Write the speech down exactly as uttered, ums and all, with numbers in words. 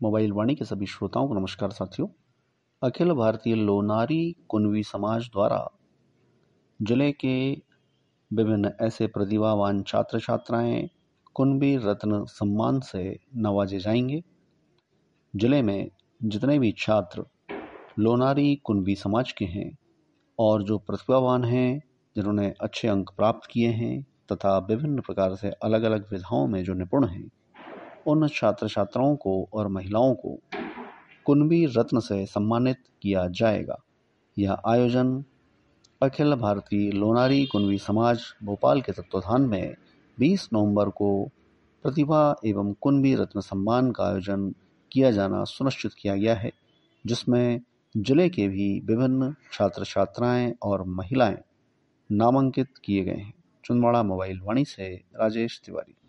Mobile वाणी के सभी श्रोताओं को नमस्कार साथियों। अखिल भारतीय लोनारी कुणबी समाज द्वारा जिले के विभिन्न ऐसे प्रतिभावान छात्र छात्राएं कुणबी रत्न सम्मान से नवाजे जाएंगे। जिले में जितने भी छात्र लोनारी कुणबी समाज के हैं और जो प्रतिभावान हैं, जिन्होंने अच्छे अंक प्राप्त किए हैं तथा विभिन्न प्रकार से अलग अलग विधाओं में जो निपुण हैं, उन छात्र छात्राओं को और महिलाओं को कुणबी रत्न से सम्मानित किया जाएगा। यह आयोजन अखिल भारतीय लोनारी कुणबी समाज भोपाल के तत्वाधान में बीस नवंबर को प्रतिभा एवं कुणबी रत्न सम्मान का आयोजन किया जाना सुनिश्चित किया गया है, जिसमें जिले के भी विभिन्न छात्र छात्राएं और महिलाएं नामांकित किए गए हैं। छिंदवाड़ा मोबाइल वाणी से राजेश तिवारी।